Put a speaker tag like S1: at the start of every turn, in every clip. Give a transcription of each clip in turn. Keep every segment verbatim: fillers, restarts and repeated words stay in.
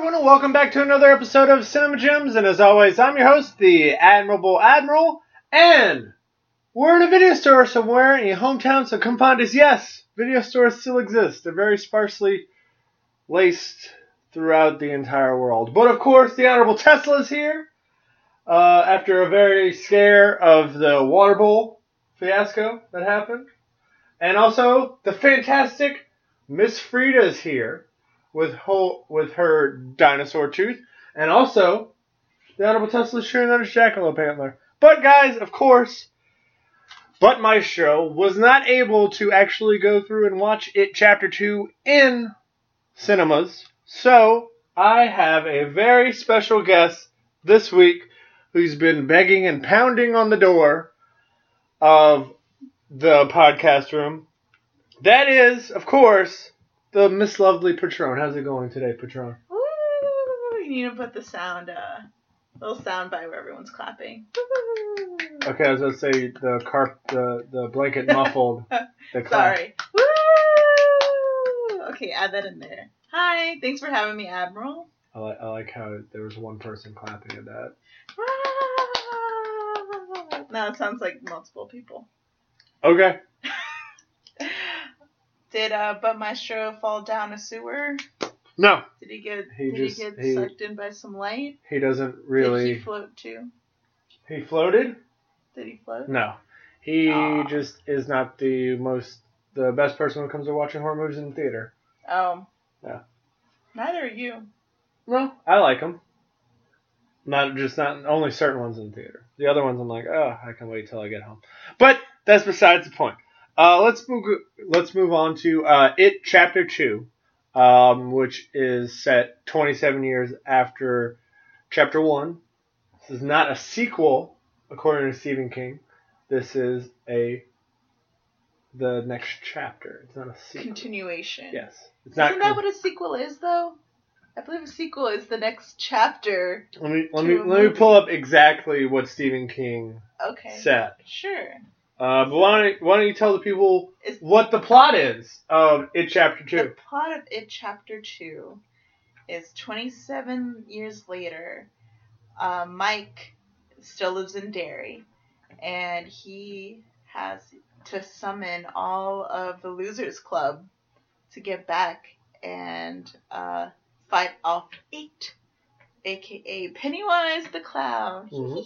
S1: gentlemen, and welcome back to another episode of Cinema Gems. And as always, I'm your host, the Admirable Admiral, and we're in a video store somewhere in your hometown, so come find us. Yes, video stores still exist. They're very sparsely laced throughout the entire world. But of course, the Honorable Tesla is here uh, after a very scare of the water bowl fiasco that happened. And also, the fantastic Miss Frida is here with whole, with her dinosaur tooth. And also, the Honorable Tesla is sharing that as Jackalope Antler. But guys, of course, But Maestro was not able to actually go through and watch It Chapter two in cinemas. So, I have a very special guest this week who's been begging and pounding on the door of the podcast room. That is, of course, the Miss Lovely Patron. How's it going today, Patron?
S2: Woo! You need to put the sound, uh, little sound by where everyone's clapping. Woo!
S1: Okay, I was going to say the carp, the, the blanket muffled. The clap.
S2: Sorry. Woo! Okay, add that in there. Hi, thanks for having me, Admiral.
S1: I like, I like how there was one person clapping at that.
S2: Now it sounds like multiple people.
S1: Okay.
S2: Did uh, But Maestro fall down a sewer?
S1: No.
S2: Did he get
S1: He
S2: Did
S1: just,
S2: he get
S1: he,
S2: sucked in by some light?
S1: He doesn't really.
S2: Did he float too?
S1: He floated?
S2: Did he float?
S1: No. He
S2: Aww.
S1: just is not the most, the best person when it comes to watching horror movies in the theater.
S2: Oh.
S1: Yeah.
S2: Neither are you.
S1: No, I like them. Not just not only certain ones in the theater. The other ones I'm like, oh, I can wait till I get home. But that's besides the point. Uh, let's move. Let's move on to uh, It Chapter Two, um, which is set twenty-seven years after Chapter One. This is not a sequel, according to Stephen King. This is a the next chapter. It's not a sequel.
S2: Continuation.
S1: Yes, it's not.
S2: Isn't that what a sequel is, though? I believe a sequel is the next chapter.
S1: Let me let
S2: to
S1: me
S2: a
S1: let me
S2: movie.
S1: pull up exactly what Stephen King
S2: Okay.
S1: said.
S2: Sure.
S1: Uh, but why don't, why don't you tell the people
S2: It's-
S1: what the plot is of It Chapter
S2: The
S1: Two?
S2: plot of It Chapter Two is twenty-seven years later. Uh, Mike still lives in Derry, and he has to summon all of the Losers Club to get back and uh, fight off It, aka Pennywise the Clown.
S1: Mhm.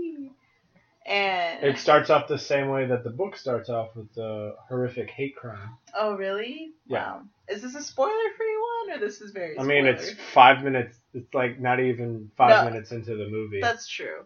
S2: And
S1: It starts off the same way that the book starts off, with the horrific hate crime.
S2: oh really?
S1: Yeah.
S2: Wow. Is this a spoiler-free one, or this is very?
S1: I mean, it's
S2: spoiler?
S1: five minutes. It's like not even five
S2: No.
S1: minutes into the movie,
S2: That's true.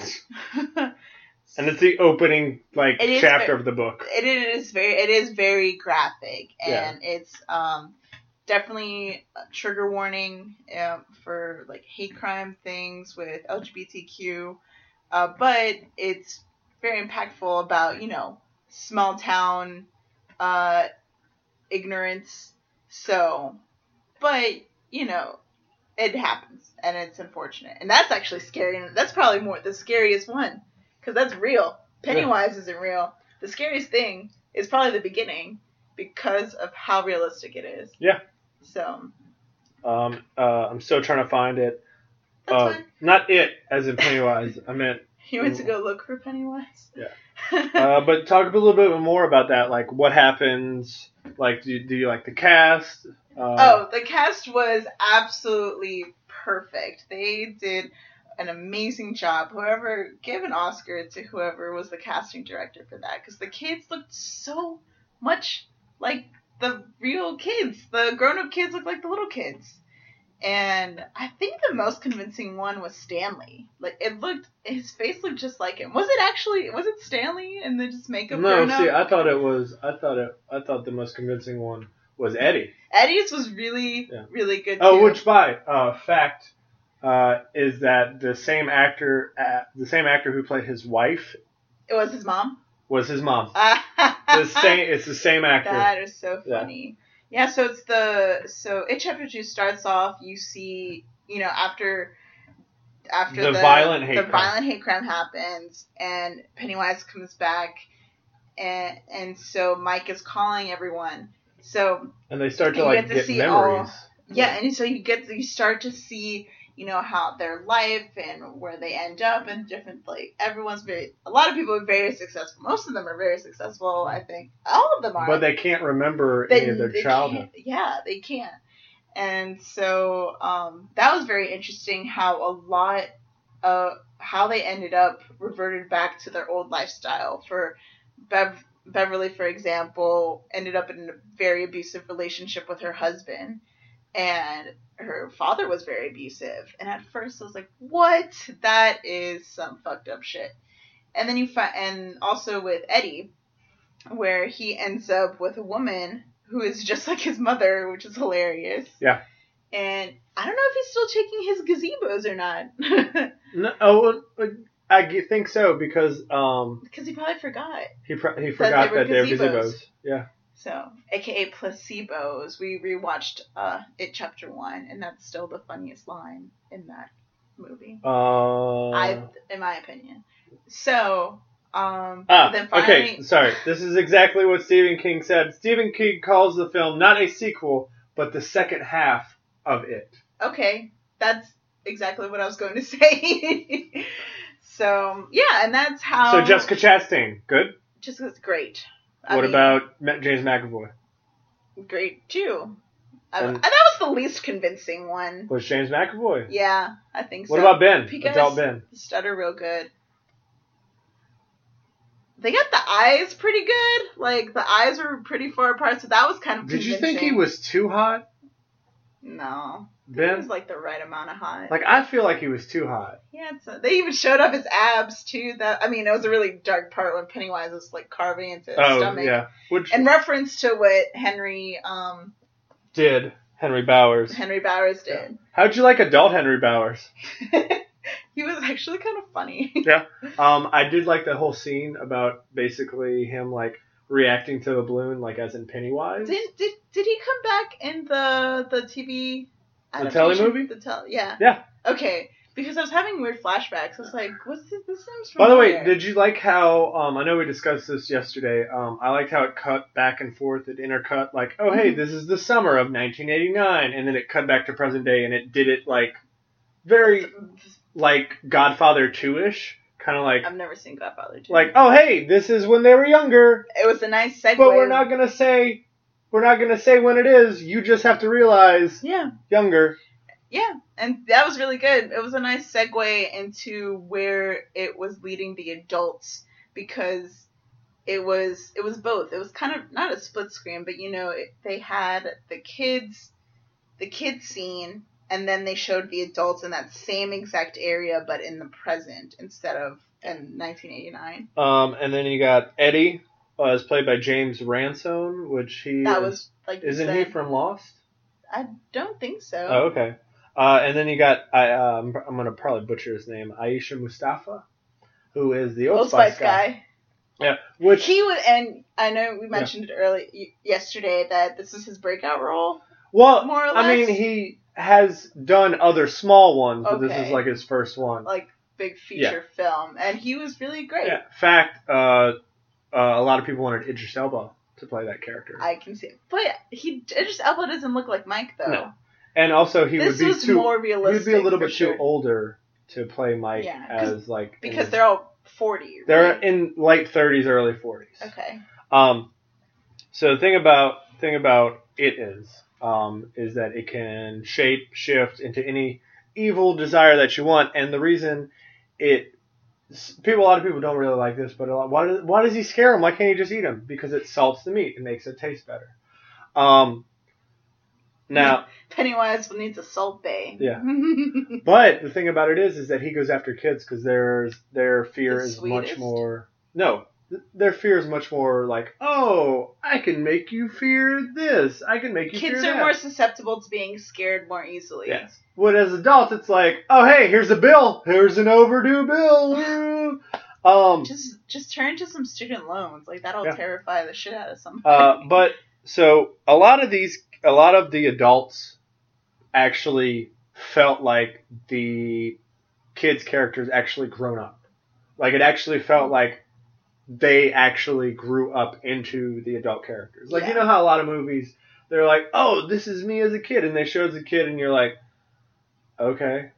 S1: and it's the opening like
S2: It is
S1: chapter
S2: very-
S1: of the book.
S2: It is very, it is very graphic,
S1: Yeah.
S2: and it's um definitely a trigger warning um, for like hate crime things with L G B T Q, uh, but it's very impactful about you know small town uh, ignorance. So, but you know it happens, and it's unfortunate, and that's actually scary, and that's probably more the scariest one because that's real. Pennywise isn't real. The scariest thing is probably the beginning because of how realistic it is.
S1: Yeah.
S2: So.
S1: Um, uh, I'm still trying to find it.
S2: That's
S1: Uh,
S2: fine.
S1: not it, as in Pennywise. I meant.
S2: You went to go look for Pennywise?
S1: Yeah. Uh, but talk a little bit more about that. Like, what happens? Like, do you, do you like the cast? Uh,
S2: oh, the cast was absolutely perfect. They did an amazing job. Whoever, give an Oscar to whoever was the casting director for that. Because the kids looked so much like the real kids. The grown-up kids looked like the little kids. And I think the most convincing one was Stanley. Like, it looked, his face looked just like him. Was it actually, was it Stanley and then just makeup
S1: No,
S2: grown
S1: see,
S2: up?
S1: I thought it was. I thought it. I thought the most convincing one was Eddie.
S2: Eddie's was really,
S1: Yeah.
S2: really good
S1: Oh,
S2: too.
S1: which by uh, fact uh, is that the same actor, uh, the same actor who played his wife,
S2: It was his mom?
S1: was his mom. the same. It's the same actor.
S2: That is so
S1: Yeah.
S2: funny. Yeah, so it's the so It Chapter Two starts off. You see, you know, after after
S1: The
S2: the,
S1: violent hate
S2: the
S1: crime.
S2: violent hate crime happens, and Pennywise comes back, and and so Mike is calling everyone. So
S1: And they start to
S2: You
S1: like
S2: get to
S1: get
S2: see
S1: memories.
S2: Yeah, and so you get you start to see, you know, how their life and where they end up and different, like, everyone's very, a lot of people are very successful. Most of them are very successful, I think. All of them are.
S1: But they can't remember
S2: They-
S1: any of their
S2: they
S1: childhood.
S2: can't- Yeah, they can't. And so um, that was very interesting how a lot of how they ended up reverted back to their old lifestyle. For Bev- Beverly, for example, ended up in a very abusive relationship with her husband. And her father was very abusive. And at first I was like, what? That is some fucked up shit. And then you find, and also with Eddie, where he ends up with a woman who is just like his mother, which is hilarious.
S1: Yeah.
S2: And I don't know if he's still taking his gazebos or not.
S1: No, oh, I g- think so because um
S2: Because he probably forgot.
S1: he pro- he forgot
S2: they were
S1: that they're
S2: gazebos.
S1: gazebos. Yeah.
S2: So, A K A placebos. We rewatched uh, It Chapter one, and that's still the funniest line in that movie.
S1: Uh,
S2: I, in my opinion. So, um,
S1: ah,
S2: then finally,
S1: okay, sorry. This is exactly what Stephen King said. Stephen King calls the film not a sequel, but the second half of it.
S2: Okay, that's exactly what I was going to say. So, yeah, and that's how...
S1: So Jessica Chastain, good?
S2: Jessica's great. I
S1: What
S2: mean,
S1: about Ma- James McAvoy?
S2: Great, too. I,
S1: And-
S2: I, that was the least convincing one.
S1: Was James McAvoy?
S2: Yeah, I think so.
S1: What about Ben?
S2: Because
S1: Adult Ben.
S2: Stutter real good. They got the eyes pretty good. Like, the eyes were pretty far apart, so that was kind of
S1: Did you
S2: convincing.
S1: think he was too hot,
S2: No. It
S1: Ben?
S2: was, like, the right amount of hot.
S1: Like, I feel like he was too hot.
S2: Yeah, so they even showed off his abs, too. That I mean, it was a really dark part when Pennywise was, like, carving into his
S1: Oh,
S2: stomach.
S1: yeah. Which
S2: In reference to what Henry, um,
S1: did Henry Bowers.
S2: Henry Bowers did.
S1: How'd you like adult Henry Bowers?
S2: He was actually kind of funny.
S1: Yeah. Um, I did like the whole scene about basically him, like, reacting to the balloon, like, as in Pennywise.
S2: Did, did did he come back in the the T V
S1: The telly
S2: adaptation?
S1: movie?
S2: The tel- yeah.
S1: Yeah.
S2: Okay, because I was having weird flashbacks. I was like, what's this? This seems
S1: By the way,
S2: familiar.
S1: did you like how, um, I know we discussed this yesterday, um, I liked how it cut back and forth, it intercut, like, oh, hey,
S2: Mhm.
S1: this is the summer of nineteen eighty-nine, and then it cut back to present day, and it did it, like, very, like, Godfather two-ish, kind of like,
S2: I've never seen Godfather two.
S1: like, oh, hey, this is when they were younger,
S2: It was a nice segue.
S1: but we're not gonna say, we're not gonna say when it is, you just have to realize,
S2: Yeah.
S1: younger.
S2: Yeah, and that was really good. It was a nice segue into where it was leading the adults, because it was it was both. It was kind of not a split screen, but you know, it, they had the kids, the kids scene, and then they showed the adults in that same exact area, but in the present instead of in nineteen eighty-nine.
S1: Um, and then you got Eddie, uh, is played by James Ransone, which he
S2: That
S1: is-
S2: was like you
S1: isn't
S2: said.
S1: he from Lost?
S2: I don't think so.
S1: Oh, okay. Uh, and then you got, I, um, I'm going to probably butcher his name, Aisha Mustafa, who is the Old,
S2: Old Spice
S1: guy.
S2: guy.
S1: Yeah, which,
S2: He would, and I know we mentioned it early y- yesterday that this is his breakout role.
S1: well,
S2: more or
S1: I mean,
S2: less.
S1: he has done other small ones, but this
S2: Okay.
S1: is like his first one.
S2: Like big feature film, and he was really great.
S1: Yeah. In fact, uh, uh, a lot of people wanted Idris Elba to play that character.
S2: I can see it. But he Idris Elba doesn't look like Mike though.
S1: No. And also, he
S2: This
S1: would be
S2: was
S1: too,
S2: more
S1: he would
S2: realistic.
S1: be a little
S2: for
S1: bit
S2: sure.
S1: too older to play Mike
S2: Yeah, 'cause-
S1: as like in
S2: because
S1: his-
S2: they're all forty.
S1: they're
S2: right?
S1: in late thirties, early forties.
S2: Okay.
S1: Um, so the thing about thing about it is, um, is that it can shape shift into any evil desire that you want, and the reason it people a lot of people don't really like this, but a lot, why does why does he scare them? Why can't he just eat them? Because it salts the meat, it makes it taste better. Um, now,
S2: Pennywise needs a salt bay.
S1: Yeah. but the thing about it is, is that he goes after kids because there's their fear
S2: The
S1: is much
S2: sweetest?
S1: more no. th- Their fear is much more like, oh, I can make you fear this. I can make you
S2: Kids
S1: fear
S2: are
S1: that.
S2: more susceptible to being scared more easily.
S1: Yes. But as adults, it's like, oh, hey, here's a bill. Here's an overdue bill. Woo. um,
S2: Just just turn to some student loans. Like that'll
S1: Yeah.
S2: terrify the shit out of somebody.
S1: uh, but so a lot of these, a lot of the adults actually felt like the kids' characters actually grown up. Like it actually felt like they actually grew up into the adult characters. Like,
S2: Yeah.
S1: you know how a lot of movies, they're like, oh, this is me as a kid, and they show the kid, and you're like, okay.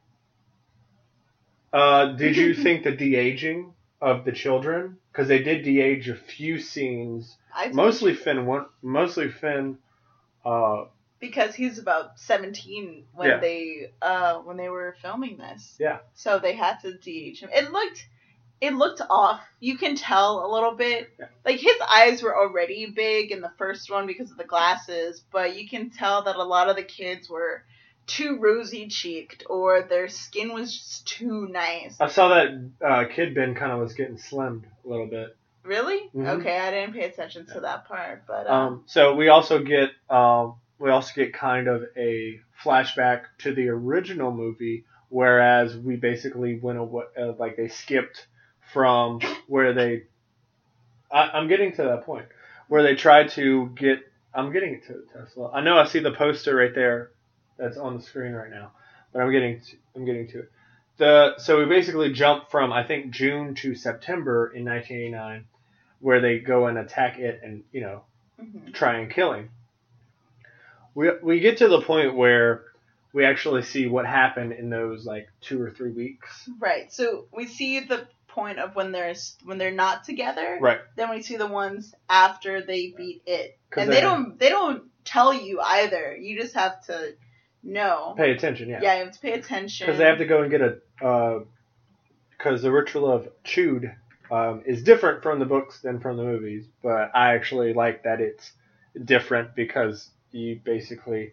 S1: Uh, did you think the de-aging of the children? Because they did de-age a few scenes.
S2: I
S1: Mostly Finn. One, mostly Finn. Uh,
S2: because he's about seventeen when
S1: Yeah.
S2: they uh when they were filming this.
S1: Yeah.
S2: So they had to de-age him. It looked it looked off. You can tell a little bit.
S1: Yeah.
S2: Like his eyes were already big in the first one because of the glasses, but you can tell that a lot of the kids were too rosy cheeked or their skin was just too nice.
S1: I saw that uh, Kid Ben kind of was getting slimmed a little bit.
S2: Really?
S1: Mhm.
S2: Okay, I didn't pay attention to that part, but uh,
S1: Um, so we also get um, we also get kind of a flashback to the original movie, whereas we basically went away, uh, like they skipped from where they. I, I'm getting to that point where they tried to get. I'm getting to Tesla. I know I see the poster right there, that's on the screen right now, but I'm getting to, I'm getting to it. The so we basically jump from I think June to September in nineteen eighty-nine, where they go and attack it and you know.
S2: mhm.
S1: try and kill him. We we get to the point where we actually see what happened in those like two or three weeks.
S2: Right. So we see the point of when they're when they're not together.
S1: Right.
S2: Then we see the ones after they beat it,
S1: 'Cause
S2: and
S1: they
S2: they don't they don't tell you either. You just have to know.
S1: Pay attention, yeah.
S2: Yeah, you have to pay attention.
S1: Because they have to go and get a. Because the ritual of Chewed um, is different from the books than from the movies, but I actually like that it's different because you basically.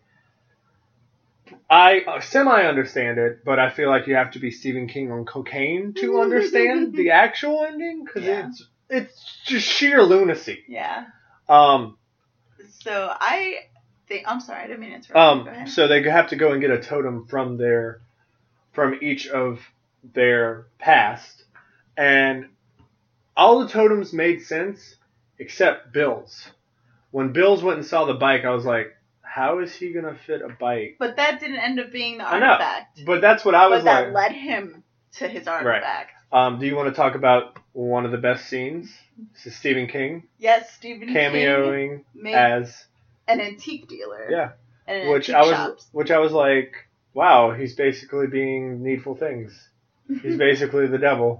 S1: I semi understand it, but I feel like you have to be Stephen King on cocaine to understand the actual ending because
S2: Yeah.
S1: it's it's just sheer lunacy.
S2: Yeah.
S1: Um,
S2: So I think I'm sorry, I didn't mean to interrupt. Go
S1: um,
S2: ahead.
S1: so they have to go and get a totem from their from each of their past, and all the totems made sense except Bill's. When Bill's went and saw the bike, I was like, how is he gonna fit a bike?
S2: But that didn't end up being the
S1: I know.
S2: artifact.
S1: But that's what I was
S2: But that
S1: like.
S2: led him to his artifact.
S1: Um, do you want to talk about one of the best scenes? This is Stephen King
S2: Yes, Stephen King
S1: cameoing
S2: made
S1: as
S2: an antique dealer.
S1: yeah,
S2: And an
S1: which
S2: antique
S1: I was
S2: shops.
S1: which I was like, wow, he's basically being Needful Things. He's basically the devil.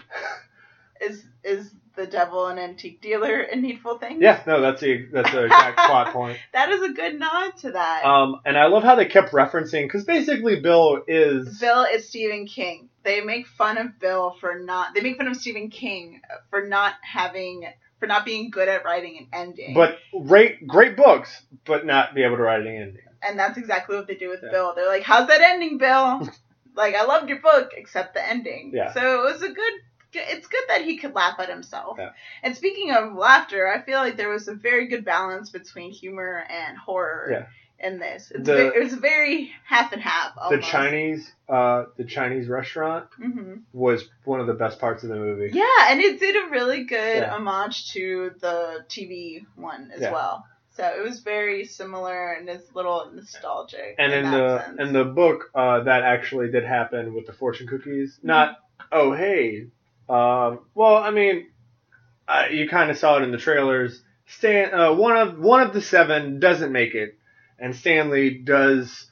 S2: Is is the devil an antique dealer in Needful Things?
S1: Yeah, no, that's the that's the exact plot point.
S2: That is a good nod to that.
S1: Um, and I love how they kept referencing because basically Bill is
S2: Bill is Stephen King. They make fun of Bill for not. They make fun of Stephen King for not having for not being good at writing an ending.
S1: but great great books, but not be able to write an ending.
S2: and that's exactly what they do with
S1: Yeah.
S2: Bill. They're like, "How's that ending, Bill?" Like, I loved your book, except the ending.
S1: Yeah.
S2: So it was a good. It's good that he could laugh at himself.
S1: Yeah.
S2: And speaking of laughter, I feel like there was a very good balance between humor and horror
S1: Yeah.
S2: in this. It's
S1: The-
S2: ve- it was very half and half.
S1: The
S2: Almost.
S1: Chinese uh, the Chinese restaurant
S2: hmm
S1: was one of the best parts of the movie.
S2: Yeah, and it did a really good
S1: Yeah.
S2: homage to the T V one as
S1: Yeah.
S2: well. So it was very similar and it's a little nostalgic.
S1: And in
S2: that
S1: the
S2: sense.
S1: in the book, uh, that actually did happen with the fortune cookies. Not oh hey, um, well I mean, uh, you kind of saw it in the trailers. Stan, uh, one of one of the seven doesn't make it, and Stanley does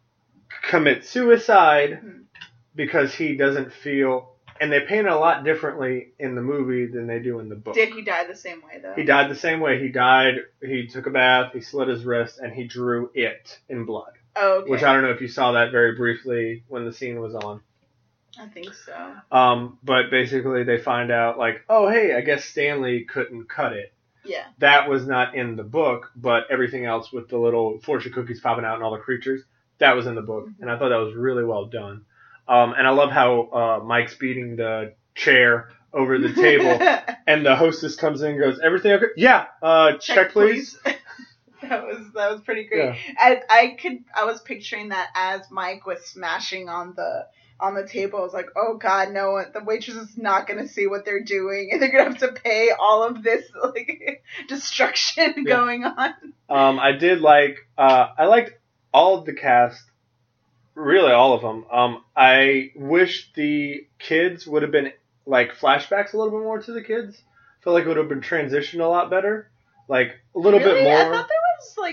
S1: commit suicide
S2: Mhm.
S1: because he doesn't feel. And they paint it a lot differently in the movie than they do in the book.
S2: Did he die the same way though?
S1: He died the same way. He died. He took a bath. He slit his wrist, and he drew it in blood.
S2: Oh, okay.
S1: Which I don't know if you saw that very briefly when the scene was on.
S2: I think so.
S1: Um, but basically, they find out like, oh hey, I guess Stanley couldn't cut it.
S2: Yeah.
S1: That was not in the book, but everything else with the little fortune cookies popping out and all the creatures, that was in the book,
S2: Mm-hmm.
S1: and I thought that was really well done. Um, and I love how uh, Mike's beating the chair over the table, and the hostess comes in and goes, "Everything okay? Yeah. Uh, check,
S2: Check,
S1: please."
S2: that was that was pretty great.
S1: Yeah.
S2: I I could I was picturing that as Mike was smashing on the on the table. I was like, oh god, no, the waitress is not gonna see what they're doing, and they're gonna have to pay all of this like destruction
S1: Yeah.
S2: going on.
S1: Um, I did like, uh, I liked all of the cast, really all of them. Um, I wish the kids would have been, like, flashbacks a little bit more to the kids. I feel like it would have been transitioned a lot better. Like, a little
S2: really?
S1: bit
S2: I
S1: more.
S2: thought there was like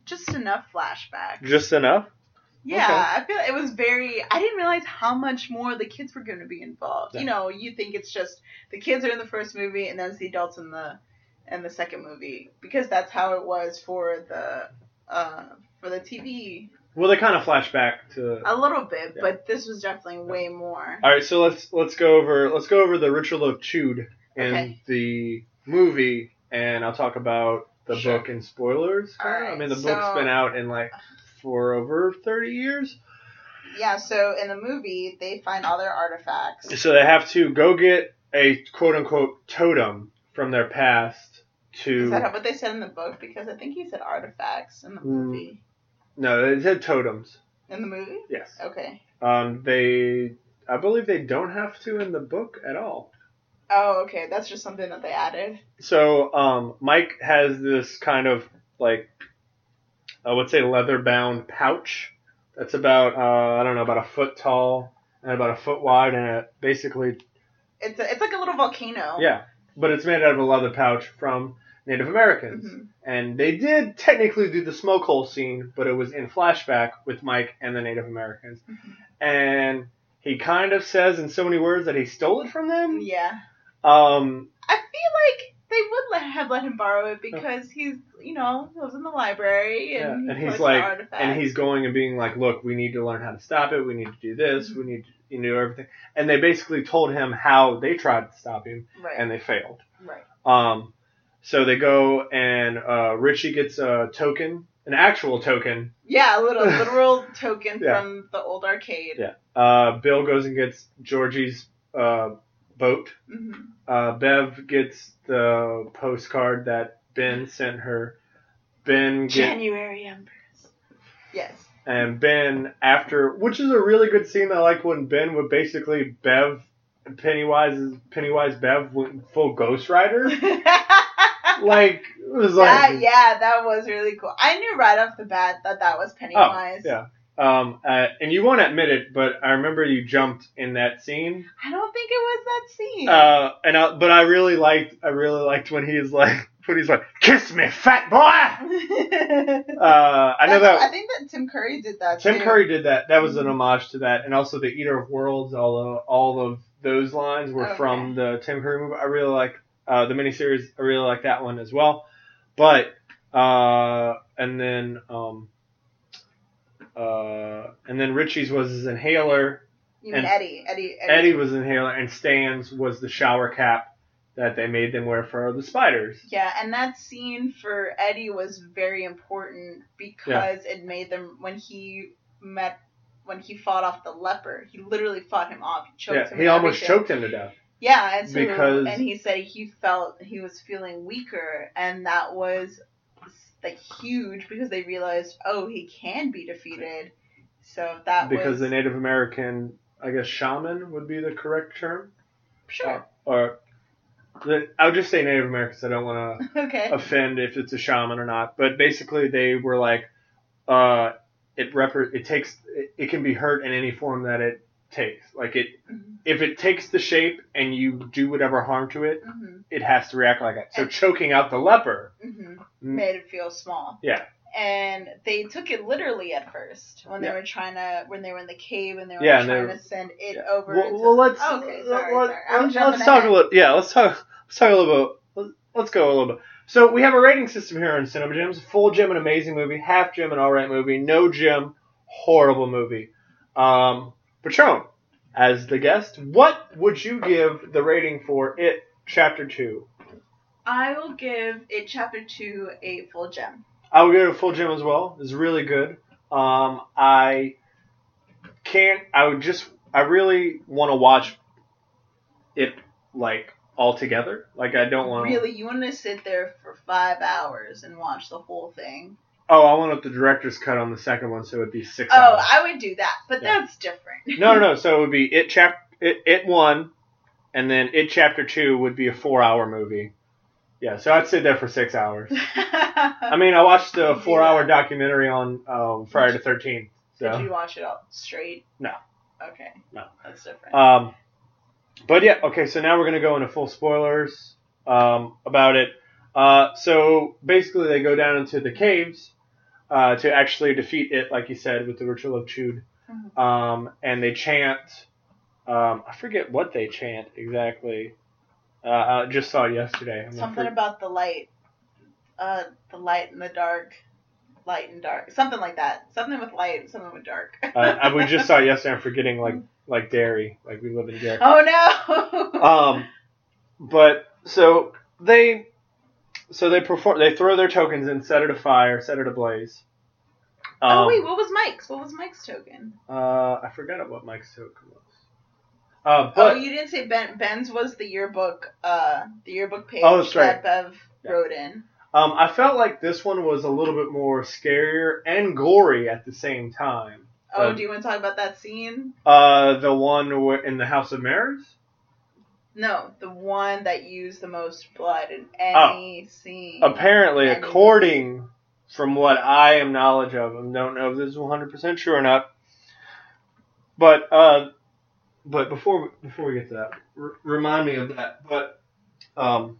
S2: just enough flashbacks.
S1: Just enough?
S2: Yeah,
S1: Okay.
S2: I feel it was very. I didn't realize how much more the kids were going to be involved.
S1: Yeah.
S2: You know, you think it's just the kids are in the first movie and then it's the adults in the in the second movie because that's how it was for the uh, for the T V.
S1: Well, they kind of flash back to
S2: A little bit,
S1: Yeah.
S2: but this was definitely way more.
S1: All right, so let's let's go over let's go over the ritual of Chud in
S2: Okay.
S1: the movie, and I'll talk about the
S2: Sure.
S1: book and spoilers.
S2: All
S1: I
S2: right,
S1: mean, the
S2: so-
S1: book's been out in like for over thirty years,
S2: Yeah, so in the movie they find all their artifacts.
S1: so they have to go get a quote unquote totem from their past to.
S2: Is that what they said in the book? Because I think he said artifacts in the
S1: Mm.
S2: movie.
S1: No, they said totems.
S2: In the movie?
S1: Yes.
S2: Okay.
S1: Um, they, I believe they don't have to in the book at all.
S2: Oh, okay. That's just something that they added.
S1: So, um, Mike has this kind of like, I would say leather-bound pouch that's about, uh, I don't know, about a foot tall and about a foot wide, and it basically,
S2: It's a, it's like a little volcano.
S1: yeah, but it's made out of a leather pouch from Native Americans.
S2: Mhm.
S1: And they did technically do the smoke hole scene, but it was in flashback with Mike and the Native Americans.
S2: Mhm.
S1: And he kind of says in so many words that he stole it from them.
S2: Yeah.
S1: Um,
S2: I feel like they would let, have let him borrow it because he's, you know, he was in the library
S1: yeah,
S2: and,
S1: and
S2: he
S1: he's
S2: collects the
S1: like,
S2: artifacts.
S1: and he's going and being like, look, we need to learn how to stop it. We need to do this. We need to, you know, everything. And they basically told him how they tried to stop him,
S2: right.
S1: and they failed.
S2: right.
S1: Um, so they go and uh, Richie gets a token, an actual token.
S2: Yeah, a little literal token
S1: Yeah.
S2: from the old arcade.
S1: Yeah. Uh, Bill goes and gets Georgie's uh, boat.
S2: hmm
S1: Uh, Bev gets the postcard that Ben sent her. Ben gets,
S2: January Embers. Yes.
S1: and Ben after, which is a really good scene. I like when Ben would basically Bev, Pennywise, Pennywise Bev went full Ghost Rider. Like it was like
S2: that, yeah, that was really cool. I knew right off the bat that that was Pennywise.
S1: Oh, yeah. Um, uh, and you won't admit it, but I remember you jumped in that scene.
S2: I don't think it was that scene.
S1: Uh, and I, but I really liked, I really liked when he's like, when he's like, "Kiss me, fat boy." Uh, I know
S2: That's-
S1: that
S2: I think that Tim Curry did that.
S1: Tim
S2: too.
S1: Curry did that. That was an homage to that, and also the Eater of Worlds. All of, all of those lines were
S2: Okay.
S1: from the Tim Curry movie. I really like uh, the miniseries. I really like that one as well. But uh, and then um, uh, and then Richie's was his inhaler.
S2: You mean
S1: and
S2: Eddie? Eddie? Eddie.
S1: Eddie was inhaler, and Stan's was the shower cap that they made them wear for the spiders.
S2: Yeah, and that scene for Eddie was very important because it made them when he met when he fought off the leper. He literally fought him off. He choked
S1: Yeah,
S2: him.
S1: he
S2: and
S1: almost
S2: everything.
S1: choked him to death.
S2: Yeah, and so,
S1: Because-
S2: and he said he felt he was feeling weaker, and that was like huge because they realized, oh, he can be defeated. So that
S1: Because
S2: was
S1: the Native American, I guess, shaman would be the correct term.
S2: sure.
S1: Or the, I'll just say Native Americans. I don't want
S2: Okay.
S1: to offend if it's a shaman or not. But basically, they were like, uh, it rep- it takes it, it can be hurt in any form that it takes. Like it,
S2: Mhm.
S1: if it takes the shape and you do whatever harm to it,
S2: Mhm.
S1: it has to react like it. So
S2: And-
S1: choking out the leper.
S2: Mhm.
S1: Mm.
S2: Made it feel small.
S1: Yeah.
S2: And they took it literally at first when
S1: Yeah.
S2: they were trying to when they were in the cave and they were
S1: Yeah, and
S2: trying
S1: they were-
S2: to send it
S1: Yeah.
S2: over.
S1: Well,
S2: to-
S1: well, let's
S2: Okay, sorry,
S1: let,
S2: sorry. I'm
S1: let's,
S2: jumping
S1: let's talk
S2: ahead.
S1: a little. Yeah, let's talk. Let's talk a little bit. Let's, let's go a little bit. So we have a rating system here on Cinema Gems: full gem, an amazing movie; half gem, an alright movie; no gem, horrible movie. Um, Patron, as the guest, what would you give the rating for It Chapter Two?
S2: I will give it chapter two a full gem.
S1: I will give it a full gem as well. It's really good. Um, I can't. I would just. I really want to watch it like all together. Like I don't want.
S2: Really, you want to sit there for five hours and watch the whole thing?
S1: Oh, I want the director's cut on the second one, so it would be six
S2: Oh,
S1: hours.
S2: I would do that, but
S1: Yeah.
S2: that's different.
S1: No, no, no. So it would be it chap it, it one, and then it chapter two would be a four-hour movie. Yeah, so I'd sit there for six hours. I mean, I watched a
S2: Do
S1: four-hour
S2: that.
S1: documentary on um, Friday the thirteenth.
S2: Did
S1: So.
S2: you watch it all straight?
S1: No.
S2: Okay.
S1: No.
S2: That's different.
S1: Um, but yeah, okay, so now we're going to go into full spoilers um, about it. Uh, so basically they go down into the caves uh, to actually defeat it, like you said, with the ritual of Chud.
S2: Mhm.
S1: Um, and they chant. Um, I forget what they chant exactly. Uh, I just saw it yesterday. I'm
S2: Something
S1: for-
S2: about the light. Uh, the light and the dark. Light and dark. Something like that. Something with light, something with dark.
S1: uh, we just saw it yesterday. I'm forgetting like like Derry, like we live in Derry.
S2: Oh no.
S1: Um, but so they so they perform. They throw their tokens in, set it afire, set it ablaze. Um,
S2: oh wait, what was Mike's? What was Mike's token?
S1: Uh, I forgot what Mike's token was. Uh, but
S2: oh, you didn't say Ben. Ben's was the yearbook. Uh, the yearbook page
S1: Oh, that's right.
S2: that Bev
S1: Yeah.
S2: wrote in.
S1: um, I felt like this one was a little bit more scarier and gory at the same time.
S2: Oh,
S1: Uh,
S2: do you want to talk about that scene?
S1: Uh, the one where, in the House of Mirrors.
S2: No, the one that used the most blood in any scene.
S1: Apparently,
S2: Any
S1: according from what I am knowledge of, I don't know if this is one hundred percent true or not. But uh, but before before we get to that, r- remind me of that. But um,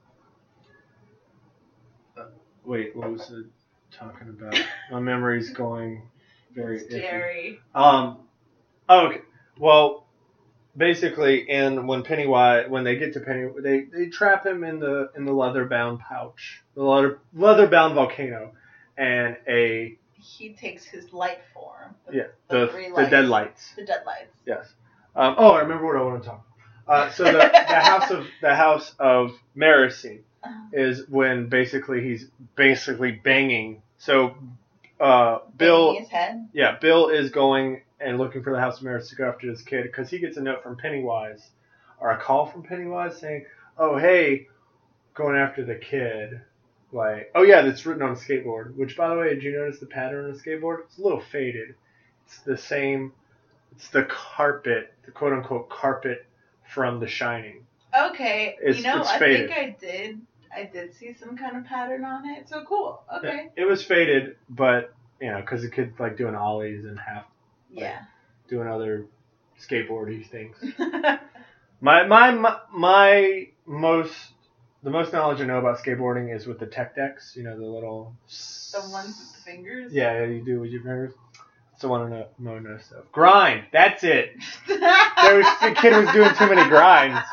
S1: uh, wait, what was it talking about? My memory's going very
S2: It's
S1: iffy.
S2: Jerry.
S1: Um, oh, okay. Well, basically, in when Pennywise, when they get to Penny, they, they trap him in the in the leather bound pouch, the leather leather bound volcano, and a
S2: He takes his light form. The,
S1: yeah
S2: the,
S1: the
S2: three
S1: the
S2: lights.
S1: dead lights.
S2: The dead lights.
S1: Yes. Um, oh, I remember what I want to talk. Uh, so the, the house of the house of Maricine
S2: Uh-huh.
S1: is when basically he's basically banging. So uh, Bill.
S2: Banging his head.
S1: Yeah, Bill is going and looking for the House of Mirrors to go after this kid because he gets a note from Pennywise, or a call from Pennywise saying, "Oh, hey, going after the kid." Like, oh yeah, that's written on a skateboard. Which, by the way, did you notice the pattern on the skateboard? It's a little faded. It's the same. It's the carpet, the quote unquote carpet from The Shining.
S2: Okay,
S1: It's-
S2: you know,
S1: it's
S2: I
S1: faded.
S2: think I did. I did see some kind of pattern on it. So cool. Okay.
S1: It was faded, but you know, because the kid's like doing ollies and half
S2: Yeah.
S1: doing other skateboardy things. My, my my my most the most knowledge I know about skateboarding is with the tech decks. You know, the little
S2: the ones with the fingers.
S1: Yeah, yeah, you do with your fingers. That's the one I know, know knows stuff. Grind. That's it. There was the kid was doing too many grinds.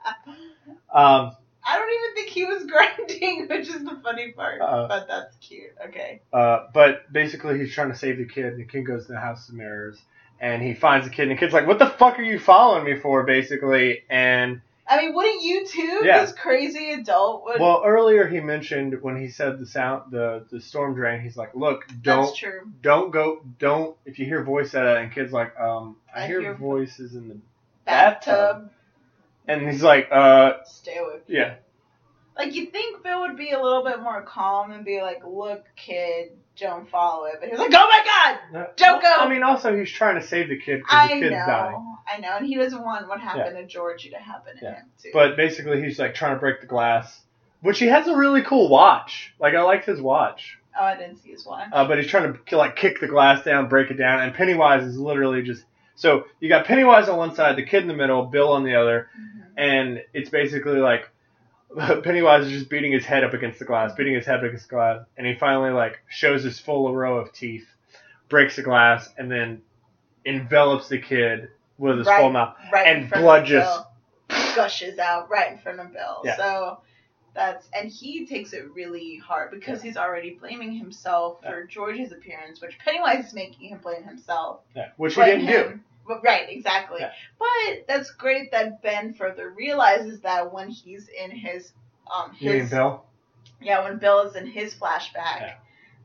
S1: Um,
S2: I don't even think he was grinding, which is the funny part.
S1: Uh,
S2: but that's cute. Okay.
S1: uh, but basically, he's trying to save the kid. And the kid goes to the House of Mirrors, and he finds the kid. And the kid's like, "What the fuck are you following me for?" Basically, and
S2: I mean, wouldn't you too?
S1: Yeah.
S2: This crazy adult would.
S1: well, earlier he mentioned when he said the sound, the the storm drain. He's like, "Look, don't
S2: that's true.
S1: don't go, don't." If you hear voice at it, and kid's like, "Um, I,
S2: I
S1: hear,
S2: hear
S1: voices in the
S2: Bathtub.
S1: bathtub," and he's like, "Uh,
S2: Stay away.
S1: yeah."
S2: Like, you think Bill would be a little bit more calm and be like, look, kid, don't follow it. But he was like, oh my god! Don't go!
S1: I mean, also he's trying to save the kid because
S2: I
S1: the kid's
S2: know.
S1: dying.
S2: I know. And he doesn't want what happened to Georgie to happen to
S1: Yeah.
S2: him, too.
S1: But basically, he's like trying to break the glass, which he has a really cool watch. Like, I liked his watch.
S2: Oh, I didn't see his watch.
S1: Uh, but he's trying to like kick the glass down, break it down, and Pennywise is literally just. So you got Pennywise on one side, the kid in the middle, Bill on the other,
S2: Mhm.
S1: and it's basically like Pennywise is just beating his head up against the glass, beating his head against the glass, and he finally like shows his full row of teeth, breaks the glass, and then envelops the kid with his
S2: Right-
S1: full mouth,
S2: right in
S1: and
S2: front
S1: blood
S2: of
S1: just
S2: Bill. Gushes out right in front of Bill.
S1: Yeah.
S2: So that's and he takes it really hard because he's already blaming himself for George's appearance, which Pennywise is making him blame himself.
S1: yeah, which he
S2: Blame
S1: didn't do.
S2: him. But, right, exactly.
S1: Yeah.
S2: But that's great that Ben further realizes that when he's in his um
S1: You mean
S2: his
S1: Bill?
S2: yeah when Bill is in his flashback
S1: Yeah.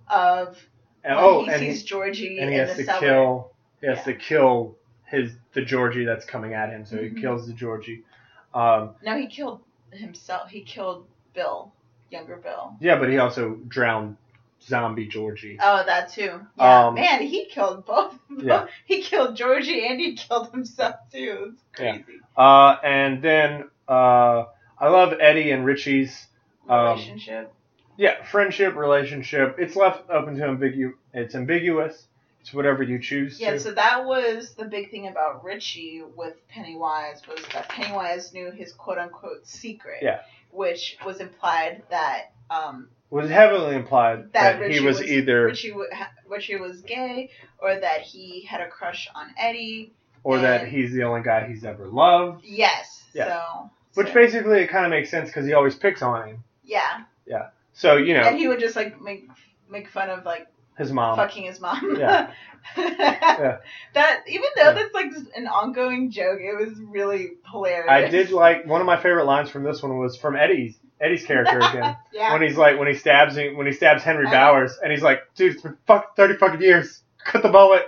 S2: of
S1: And,
S2: when
S1: oh,
S2: he
S1: and
S2: sees
S1: he,
S2: Georgie
S1: and he
S2: in
S1: has
S2: the
S1: to
S2: cellar.
S1: kill. He has
S2: Yeah.
S1: to kill his the Georgie that's coming at him. So
S2: Mhm.
S1: he kills the Georgie. Um,
S2: No, he killed himself. He killed Bill, younger Bill.
S1: yeah, but he also drowned zombie Georgie.
S2: Oh, that too. Yeah,
S1: Um,
S2: man, he killed both.
S1: Yeah.
S2: He killed Georgie and he killed himself too. It's
S1: Yeah.
S2: crazy.
S1: Uh, and then uh, I love Eddie and Richie's um,
S2: Relationship.
S1: yeah friendship relationship. It's left open to ambigu. It's ambiguous. It's whatever you choose
S2: Yeah,
S1: to.
S2: so that was the big thing about Richie with Pennywise was that Pennywise knew his quote unquote secret.
S1: Yeah.
S2: Which was implied that um
S1: was heavily implied that, that he was, was either
S2: Richie, Richie was gay, or that he had a crush on Eddie,
S1: or that he's the only guy he's ever loved.
S2: Yes.
S1: Yeah.
S2: So.
S1: Which
S2: so.
S1: basically it kind of makes sense because he always picks on him.
S2: Yeah.
S1: Yeah. So you know.
S2: And he would just like make make fun of like.
S1: His mom.
S2: Fucking his mom.
S1: Yeah.
S2: yeah. That, even though yeah. that's like an ongoing joke, it was really hilarious.
S1: I did like, one of my favorite lines from this one was from Eddie's, Eddie's character again.
S2: yeah.
S1: When he's like, when he stabs him, when he stabs Henry Bowers, and he's like, dude, it's been fuck, thirty fucking years. Cut the bullet.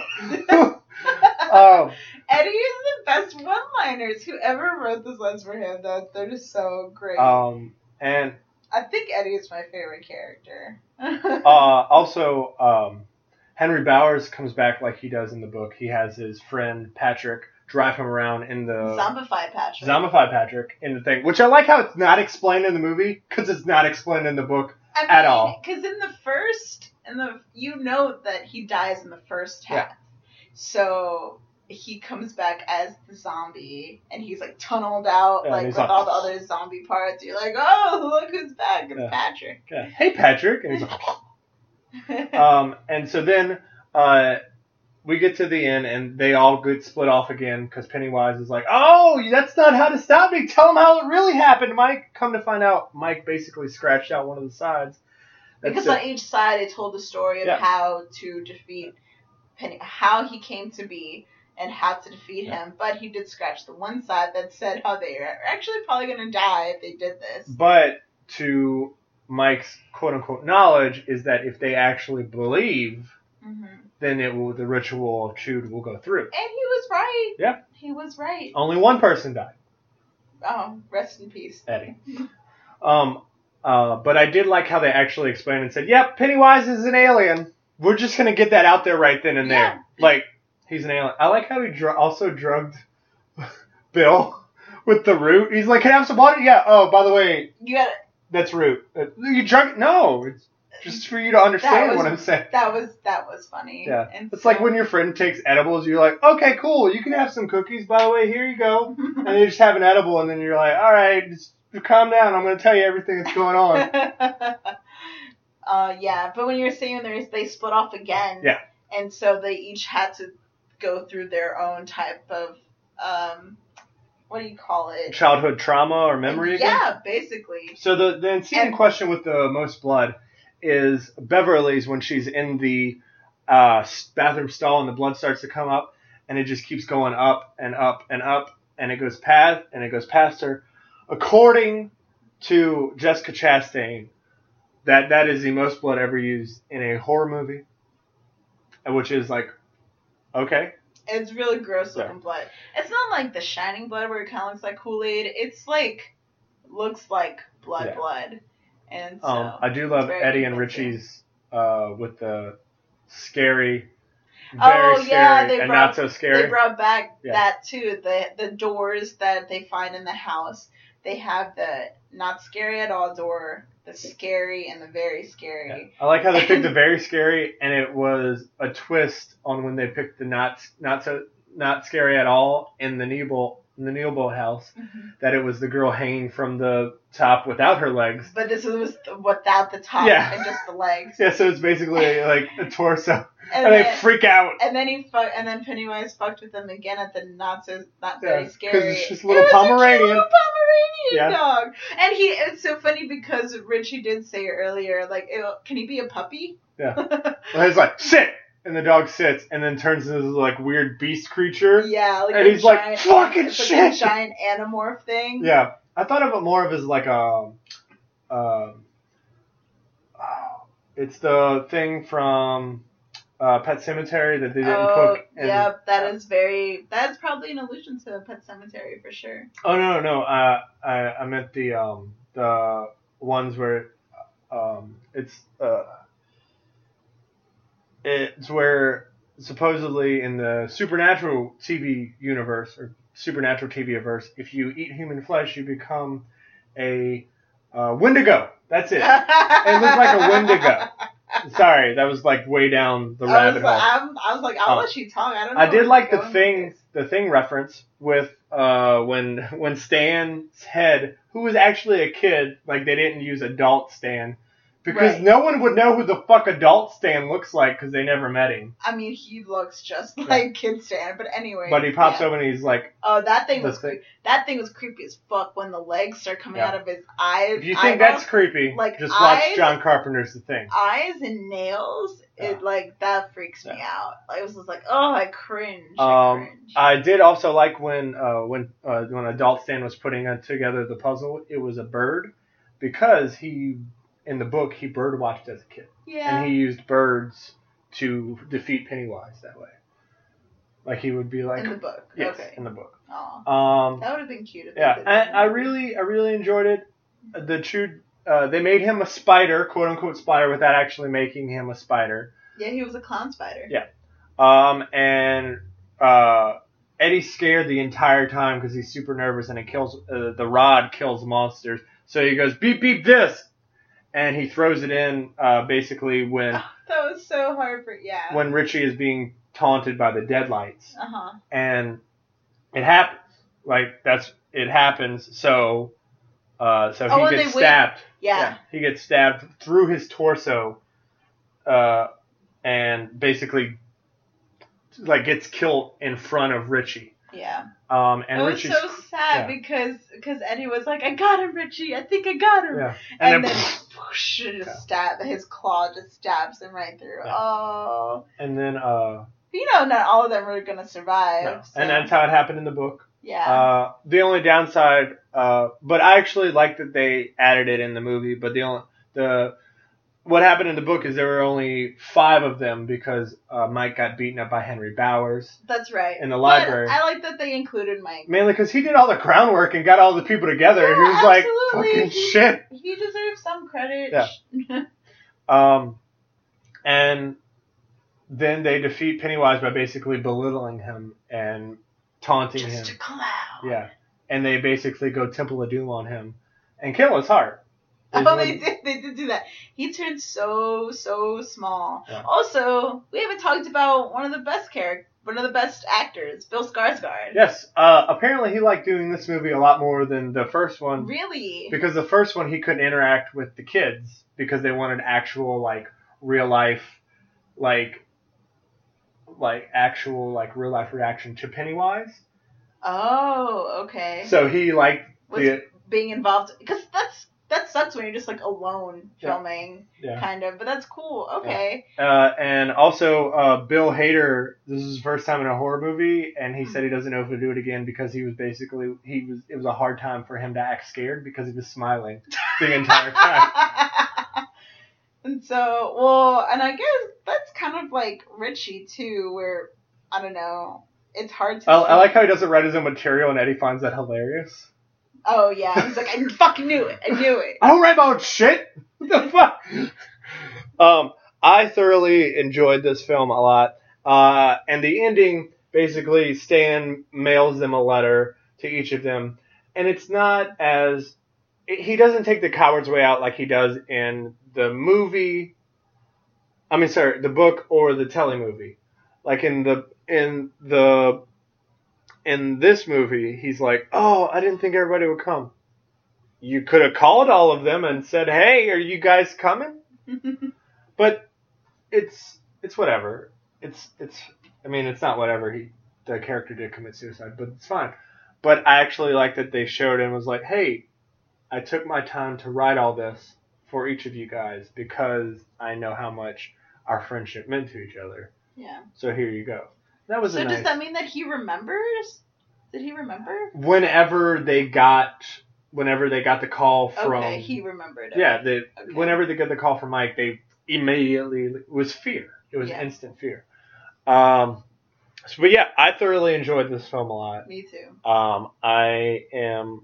S1: um,
S2: Eddie is the best one-liners. Whoever wrote those lines for him, that they're just so great.
S1: Um, and
S2: I think Eddie is my favorite character.
S1: uh, also, um, Henry Bowers comes back like he does in the book. He has his friend Patrick drive him around in the
S2: Zombify Patrick.
S1: Zombify Patrick in the thing, which I like how it's not explained in the movie because it's not explained in the book
S2: I mean,
S1: at all.
S2: Because in the first, in the you know that he dies in the first half,
S1: yeah.
S2: so he comes back as the zombie, and he's like tunneled out,
S1: yeah,
S2: like with
S1: like,
S2: all the other zombie parts. You're like, oh, look who's back! It's
S1: yeah.
S2: Patrick.
S1: Yeah. Hey, Patrick, and he's like, um, and so then uh, we get to the end, and they all get split off again because Pennywise is like, oh, that's not how to stop me. Tell him how it really happened, Mike. Come to find out, Mike basically scratched out one of the sides.
S2: That's because it. On each side, it told the story of yeah. how to defeat Penny, how he came to be. And how to defeat
S1: yeah.
S2: him, but he did scratch the one side that said how they are actually probably going to die if they did this.
S1: But to Mike's quote-unquote knowledge is that if they actually believe, mm-hmm. then it will the ritual of Chewed will go through.
S2: And he was right.
S1: Yeah.
S2: He was right.
S1: Only one person died.
S2: Oh, rest in peace.
S1: Eddie. um, uh, but I did like how they actually explained and said, yep, Pennywise is an alien. We're just going to get that out there right then and there.
S2: Yeah.
S1: Like... He's an alien. I like how he dr- also drugged Bill with the root. He's like, can I have some water? Yeah. Oh, by the way,
S2: you got
S1: that's root. Uh, you drunk? No, it's just for you to understand
S2: was,
S1: what I'm saying.
S2: That was that was funny.
S1: Yeah.
S2: And
S1: it's
S2: so,
S1: like when your friend takes edibles. You're like, okay, cool. You can have some cookies. By the way, here you go. And then you just have an edible, and then you're like, all right, just calm down. I'm going to tell you everything that's going on.
S2: uh, yeah, but when you're saying there's they split off again.
S1: Yeah.
S2: And so they each had to go through their own type of, um, what do you call it?
S1: Childhood trauma or memory again?
S2: Yeah, basically.
S1: So the, the scene in question with the most blood is Beverly's when she's in the uh, bathroom stall and the blood starts to come up and it just keeps going up and up and up and it goes past and it goes past her. According to Jessica Chastain, that, that is the most blood ever used in a horror movie, which is like, okay.
S2: It's really gross looking
S1: yeah.
S2: blood. It's not like the Shining blood where it kind of looks like Kool-Aid. It's like, looks like blood
S1: yeah.
S2: blood. And so
S1: um, I do love Eddie and Richie's uh, with the scary, very
S2: oh,
S1: scary
S2: yeah, they
S1: and
S2: brought,
S1: not so scary.
S2: They brought back
S1: yeah.
S2: that too. The the doors that they find in the house. They have the not scary at all door, the scary and the very scary.
S1: Yeah. I like how they picked the very scary, and it was a twist on when they picked the not not so not scary at all in the Neeble in the Neeble house. Mm-hmm. That it was the girl hanging from the top without her legs.
S2: But this was without the top
S1: yeah.
S2: and just the legs.
S1: Yeah, so it's basically like a torso.
S2: And,
S1: and
S2: then,
S1: they freak out.
S2: And then he fu- and then Pennywise fucked with them again at the not so not very
S1: yeah,
S2: scary.
S1: Because it's just a little
S2: it was
S1: Pomeranian.
S2: A cute little Pomeranian
S1: yeah.
S2: dog. And he it's so funny because Richie did say earlier, like, can he be a puppy?
S1: Yeah. Well, he's like, sit! And the dog sits and then turns into this like weird beast creature.
S2: Yeah, like
S1: and
S2: a
S1: he's
S2: giant,
S1: like, fucking
S2: it's
S1: shit!
S2: Like a giant animorph thing.
S1: Yeah. I thought of it more of as like a um it's the thing from Uh, Pet Sematary that they didn't
S2: oh,
S1: cook. And,
S2: yeah, that is very. That's probably an allusion to Pet Sematary for sure.
S1: Oh no, no, uh, I I meant the um the ones where um it's uh it's where supposedly in the Supernatural T V universe or Supernatural T V verse, if you eat human flesh, you become a uh, Wendigo. That's it. It looks like a Wendigo. Sorry, that was like way down the
S2: I
S1: rabbit
S2: was,
S1: hole.
S2: I'm, I was like, I'll
S1: uh,
S2: let you talk. I don't know.
S1: I did like the
S2: going
S1: thing, the thing reference with uh when when Stan's head, who was actually a kid, like they didn't use adult Stan, Because
S2: Right.
S1: no one would know who the fuck Adult Stan looks like because they never met him.
S2: I mean, he looks just like Kid Stan, but anyway.
S1: But he pops
S2: yeah.
S1: open and he's like,
S2: Oh, that thing
S1: the
S2: was
S1: thing.
S2: creepy. That thing was creepy as fuck when the legs start coming
S1: Yeah.
S2: out of his eyes.
S1: if you think
S2: eyeballs,
S1: that's creepy,
S2: like,
S1: just watch
S2: eyes-
S1: John Carpenter's The Thing.
S2: eyes and nails.
S1: Yeah.
S2: It like that freaks me
S1: Yeah.
S2: out. Like, it was just like, oh, I cringe. I
S1: Um,
S2: cringe.
S1: I did also like when uh, when uh, when Adult Stan was putting uh, together the puzzle. It was a bird because he in the book he bird watched as a kid,
S2: yeah.
S1: and he used birds to defeat Pennywise that way. Like he would be like
S2: in the book.
S1: yes,
S2: Okay.
S1: in the book.
S2: Aw.
S1: Um,
S2: That would have been cute. If they
S1: yeah,
S2: did
S1: I,
S2: that.
S1: I really I really enjoyed it. The true uh, they made him a spider, quote unquote spider, without actually making him a spider.
S2: Yeah, he was a clown spider.
S1: Yeah. Um, and uh, Eddie's scared the entire time because he's super nervous, and it kills uh, the rod kills monsters. So he goes beep beep this, and he throws it in uh, basically when
S2: That was so hard for yeah.
S1: when Richie is being taunted by the deadlights,
S2: Uh huh.
S1: and it happens. Like that's it happens. So uh, so
S2: Oh,
S1: he
S2: and
S1: gets
S2: they wait-
S1: stabbed.
S2: Yeah.
S1: he gets stabbed through his torso, uh, and basically like gets killed in front of Richie.
S2: Yeah.
S1: Um, and
S2: it was
S1: Richie's
S2: so sad
S1: yeah.
S2: because because Eddie was like, I got him, Richie. I think I got him.
S1: yeah,
S2: And,
S1: and,
S2: then,
S1: then,
S2: whoosh, it just
S1: Yeah.
S2: stab his claw just stabs him right through.
S1: Yeah.
S2: Oh.
S1: and then uh,
S2: You know, not all of them are gonna survive.
S1: no.
S2: so-
S1: and that's how it happened in the book.
S2: yeah.
S1: Uh, the only downside, uh, but I actually like that they added it in the movie. But the only the what happened in the book is there were only five of them because uh, Mike got beaten up by Henry Bowers,
S2: That's right.
S1: in the
S2: But
S1: library.
S2: I like that they included Mike.
S1: mainly because he did all the groundwork and got all the people together.
S2: Yeah,
S1: he was like,
S2: absolutely.
S1: fucking
S2: He-
S1: shit.
S2: He deserves some credit.
S1: Yeah. Um, and then they defeat Pennywise by basically belittling him and taunting
S2: Just
S1: him.
S2: a clown.
S1: Yeah. And they basically go Temple of Doom on him and kill his heart. Is
S2: Oh,
S1: when-
S2: they did. They did do that. He turned so so small.
S1: Yeah.
S2: Also, we haven't talked about one of the best characters, one of the best actors, Bill Skarsgård.
S1: Yes. Uh, apparently he liked doing this movie a lot more than the first one.
S2: Really?
S1: Because the first one he couldn't interact with the kids because they wanted actual, like, real life, like, like, actual, like, real life reaction to Pennywise.
S2: Oh, okay.
S1: So he liked
S2: Was
S1: the,
S2: being involved because that's that sucks when you're just like alone
S1: Yeah.
S2: filming,
S1: yeah.
S2: kind of. But that's cool. Okay.
S1: Uh, and also, uh, Bill Hader, this is his first time in a horror movie, and he said he doesn't know if he'll do it again because he was basically, he was, it was a hard time for him to act scared because he was smiling the entire time.
S2: And so, well, and I guess that's kind of like Richie too, where I don't know, it's hard to.
S1: I, I
S2: see-
S1: like how he doesn't write his own material, and Eddie finds that hilarious.
S2: Oh yeah, he's like, I fucking knew it. I knew it.
S1: I don't write about shit. What the fuck? Um, I thoroughly enjoyed this film a lot. Uh, and the ending, basically, Stan mails them a letter to each of them. And it's not as... It, he doesn't take the coward's way out like he does in the movie... I mean, sorry, the book or the telemovie. Like in the... In the... In this movie, he's like, oh, I didn't think everybody would come. You could have called all of them and said, hey, are you guys coming? But it's it's whatever. It's it's I mean, it's not whatever. He the character did commit suicide, but it's fine. But I actually like that they showed and was like, hey, I took my time to write all this for each of you guys because I know how much our friendship meant to each other.
S2: Yeah.
S1: So here you go. That was
S2: So
S1: a
S2: does
S1: nice...
S2: that mean that he remembers? Did he remember?
S1: Whenever they got whenever they got the call from
S2: Okay, he remembered.
S1: yeah, the
S2: Okay.
S1: whenever they got the call from Mike, they immediately it was fear. It was
S2: Yeah.
S1: instant fear. Um, so, but yeah, I thoroughly enjoyed this film a lot.
S2: Me too.
S1: Um, I am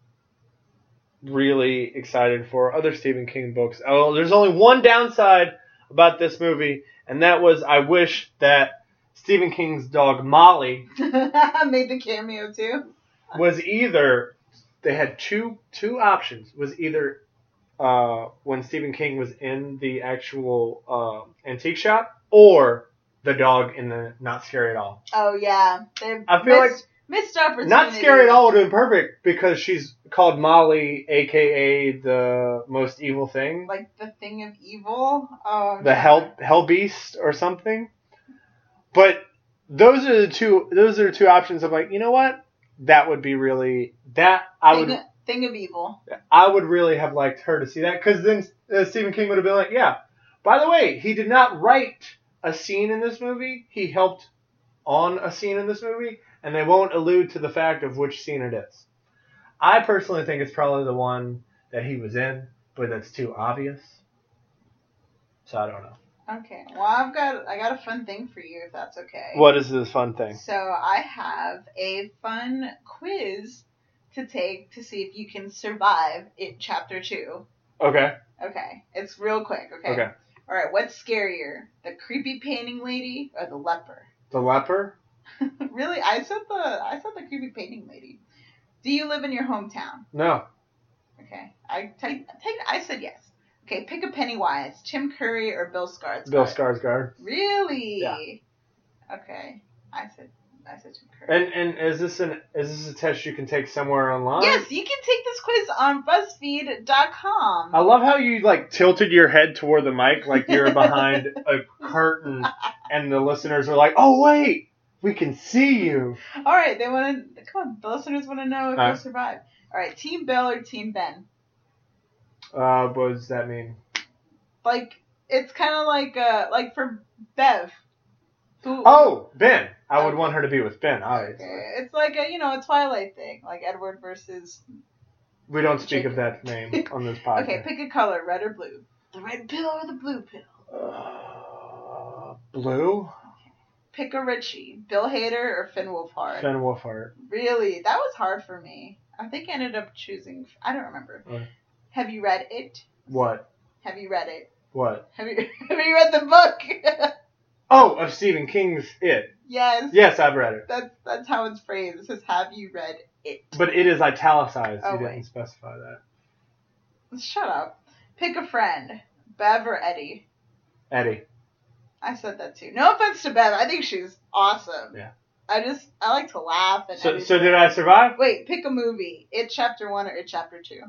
S1: really excited for other Stephen King books. Oh, there's only one downside about this movie, and that was I wish that Stephen King's dog Molly
S2: Made the cameo too.
S1: was either they had two two options. Was either uh, when Stephen King was in the actual uh, antique shop, or the dog in the Not Scary at All.
S2: Oh yeah, they
S1: I feel
S2: missed, missed opportunity.
S1: Not Scary at All would have been perfect because she's called Molly, aka the most evil thing,
S2: Like the thing of evil. Oh, I'm
S1: the
S2: trying
S1: hell
S2: to-
S1: hell beast or something. But those are the two. Those are the two options. I'm like, you know what? That would be really that I
S2: thing,
S1: would.
S2: of, thing of evil.
S1: I would really have liked her to see that, because then uh, Stephen King would have been like, yeah. By the way, he did not write a scene in this movie. He helped on a scene in this movie, and they won't allude to the fact of which scene it is. I personally think it's probably the one that he was in, but that's too obvious. So I don't know.
S2: Okay. Well, I've got I got a fun thing for you, if that's okay.
S1: What is this fun thing?
S2: So I have a fun quiz to take to see if you can survive it. Chapter two.
S1: Okay.
S2: Okay. It's real quick. Okay.
S1: Okay.
S2: All right. What's scarier, the creepy painting lady or the leper?
S1: The leper?
S2: Really? I said the I said the creepy painting lady. Do you live in your hometown?
S1: No.
S2: Okay. I take take. I said yes. Okay. Pick a Pennywise, Tim Curry or Bill Skarsgård.
S1: Bill Skarsgård.
S2: Really?
S1: Yeah.
S2: Okay. I said I said Tim Curry.
S1: And and is this an is this a test you can take somewhere online?
S2: Yes, you can take this quiz on BuzzFeed dot com.
S1: I love how you like tilted your head toward the mic like you're behind a curtain, and the listeners are like, "Oh wait, we can see you."
S2: All right, they want to come on. The listeners want to know if
S1: All
S2: you'll
S1: right.
S2: survive. All right, Team Bill or Team Ben?
S1: Uh, what does that mean?
S2: Like it's kind of like uh like for Bev. Who,
S1: Oh, Ben. I would
S2: Okay.
S1: want her to be with Ben, obviously.
S2: Okay, it's like a you know a Twilight thing, like Edward versus.
S1: We don't speak of that name on this podcast.
S2: Okay, pick a color, red or blue. The red pill or the blue pill?
S1: Uh, blue?
S2: Pick a Richie, Bill Hader or Finn Wolfhard.
S1: Finn Wolfhard.
S2: Really, that was hard for me. I think I ended up choosing. I don't remember.
S1: Okay.
S2: Have you read it?
S1: What?
S2: Have you read it?
S1: What?
S2: Have you Have you read the book?
S1: Oh, of Stephen King's It.
S2: Yes.
S1: Yes, I've read it.
S2: That's that's how it's phrased. It says, "Have you read it?"
S1: But it is italicized.
S2: Oh,
S1: you
S2: wait.
S1: didn't specify that.
S2: Shut up. Pick a friend, Bev or Eddie.
S1: Eddie.
S2: I said that too. No offense to Bev. I think she's awesome.
S1: Yeah.
S2: I just I like to laugh and.
S1: So,
S2: everything.
S1: so did I survive?
S2: Wait, pick a movie. It Chapter One or It Chapter Two.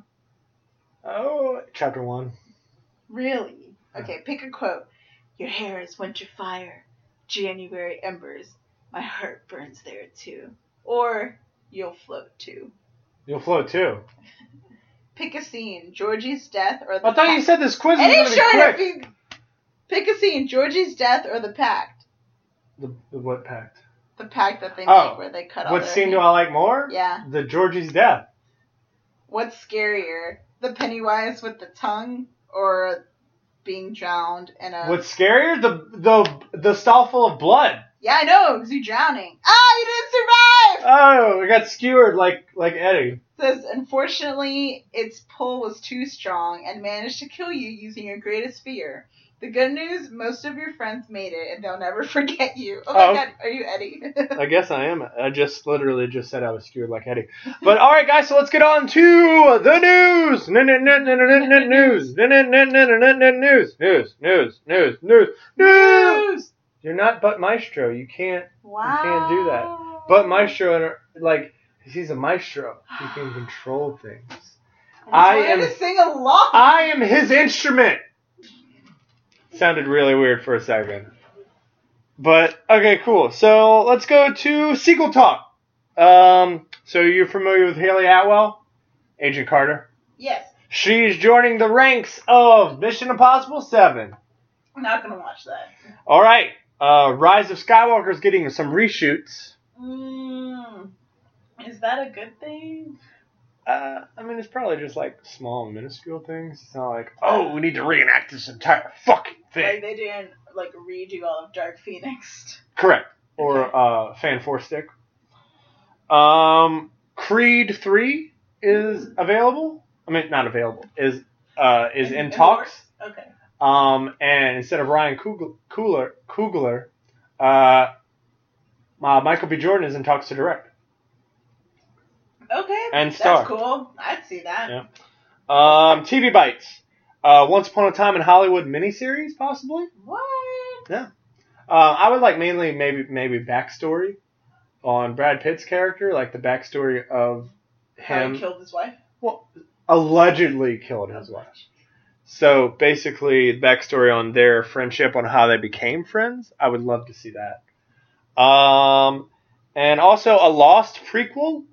S1: Oh, chapter one.
S2: Really? Okay, pick a quote. Your hair is winter fire, January embers. My heart burns there too. Or you'll float too.
S1: You'll float too.
S2: Pick a scene. Georgie's death or the
S1: I thought you
S2: pact.
S1: said this quiz was
S2: It
S1: going
S2: ain't
S1: to be
S2: showing
S1: quick.
S2: up. You- Pick a scene. Georgie's death or the pact.
S1: The, the what pact?
S2: The pact that they
S1: Oh,
S2: make where they cut all
S1: What
S2: their
S1: scene do
S2: hair.
S1: I like more?
S2: Yeah.
S1: The Georgie's death.
S2: What's scarier? The Pennywise with the tongue or being drowned in a...
S1: What's scarier? The the the stall full of blood.
S2: Yeah, I know, because you're drowning. Ah, you didn't survive!
S1: Oh, I got skewered like like Eddie.
S2: Says, unfortunately, its pull was too strong and managed to kill you using your greatest fear. The good news, most of your friends made it, and they'll never forget you. Oh my
S1: Oh.
S2: god, are you Eddie?
S1: I guess I am. I just literally just said I was skewered like Eddie. But all right, guys, so let's get on to the news. News. News. News. News. News. News. News. You're not Butt Maestro. You can't.
S2: Wow.
S1: can't do that. Butt Maestro, like he's a maestro. He can control things. I
S2: I am
S1: am-
S2: to sing along.
S1: I am his instrument. Sounded really weird for a second. But, okay, cool. So, let's go to sequel talk. Um, so you're familiar with Haley Atwell? Agent Carter?
S2: Yes,
S1: She's joining the ranks of Mission Impossible seven.
S2: I'm not gonna watch that.
S1: Alright, uh, Rise of Skywalker is getting some reshoots.
S2: Mm, is that a good thing?
S1: Uh, I mean, it's probably just like small, minuscule things. It's not like, oh, we need to reenact this entire fucking thing.
S2: Like they didn't like redo all of Dark Phoenix.
S1: Correct. Or uh, Fan Four Stick. Um, Creed three is available. I mean, not available. Is uh, is in,
S2: In
S1: talks.
S2: the works? Okay.
S1: Um, and instead of Ryan Coogler, Coogler, Coogler uh, uh, Michael B. Jordan is in talks to direct.
S2: Okay.
S1: And
S2: that's
S1: star.
S2: cool. I'd see that.
S1: Yeah. Um, T V Bites. Uh, Once Upon a Time in Hollywood miniseries, possibly.
S2: What?
S1: Uh, I would like mainly maybe maybe backstory on Brad Pitt's character, like the backstory of
S2: How
S1: him.
S2: he killed his wife?
S1: well, allegedly killed his wife. So basically, backstory on their friendship, on how they became friends. I would love to see that. Um, and also a Lost prequel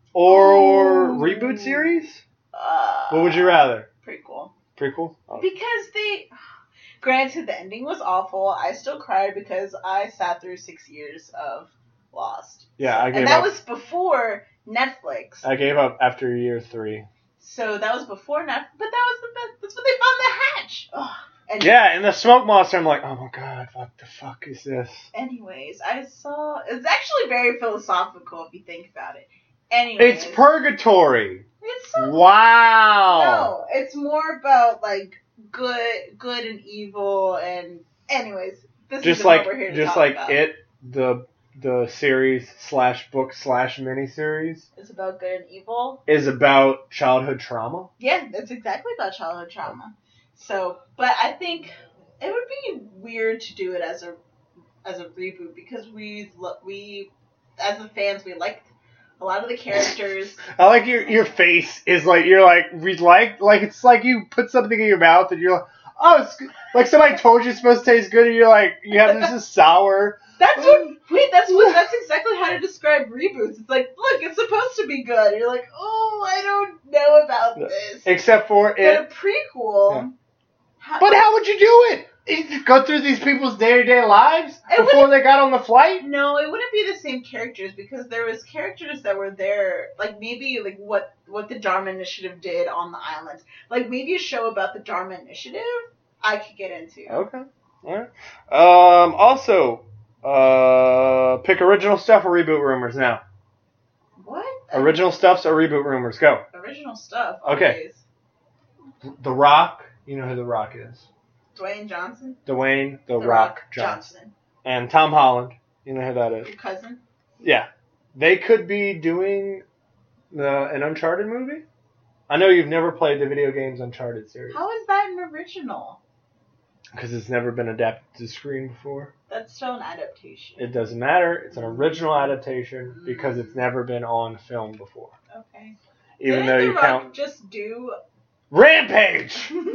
S1: or
S2: Ooh.
S1: reboot series.
S2: Uh,
S1: What would you rather?
S2: Prequel.
S1: Prequel. Oh.
S2: Because they, granted, the ending was awful. I still cried because I sat through six years of Lost.
S1: Yeah, I gave
S2: and that
S1: up.
S2: was before Netflix.
S1: I gave up after year three.
S2: So that was before Netflix, but that was the best. That's when they found the hatch. Ugh. And
S1: Yeah, and the smoke monster. I'm like, oh my god, what the fuck is this?
S2: Anyways, I saw. It's actually very philosophical if you think about it. Anyways,
S1: It's purgatory.
S2: It's so
S1: Wow.
S2: No, it's more about like good, good and evil, and anyways, this
S1: Just
S2: is
S1: like,
S2: what we're here to
S1: just
S2: talk
S1: like
S2: about.
S1: it, the the series slash book slash miniseries
S2: It's about good and evil.
S1: is about childhood trauma.
S2: Yeah, that's exactly about childhood trauma. So, but I think it would be weird to do it as a as a reboot because we we as the fans we liked a lot of the characters.
S1: I like your your face is like you're like we like like it's like you put something in your mouth and you're like, oh, it's good. Like somebody told you it's supposed to taste good and you're like you have this is sour.
S2: That's what wait that's what that's exactly how to describe reboots. It's like, look, it's supposed to be good. And you're like, oh, I don't know about this.
S1: Except for
S2: But
S1: it.
S2: a prequel.
S1: Yeah.
S2: How,
S1: But how would you do it? You go through these people's day-to-day lives
S2: It
S1: before they got on the flight?
S2: No, it wouldn't be the same characters because there was characters that were there, like maybe like what what the Dharma Initiative did on the islands. Like maybe a show about the Dharma Initiative, I could get into.
S1: Okay, all right. Um, also, uh, pick original stuff or reboot rumors now.
S2: What?
S1: Original stuffs or reboot rumors? Go.
S2: Original stuff.
S1: Okay.
S2: Always.
S1: The Rock. You know who The Rock is.
S2: Dwayne Johnson.
S1: Dwayne The,
S2: The
S1: Rock,
S2: Rock
S1: Johnson.
S2: Johnson.
S1: And Tom Holland. You know who that is.
S2: Your cousin.
S1: Yeah. They could be doing the an Uncharted movie. I know you've never played the video games Uncharted series.
S2: How is that an original?
S1: Because it's never been adapted to screen before.
S2: That's still an adaptation.
S1: It doesn't matter. It's an original adaptation because it's never been on film before.
S2: Okay.
S1: Even
S2: Didn't
S1: though
S2: The
S1: you
S2: Rock
S1: count
S2: just do.
S1: Rampage.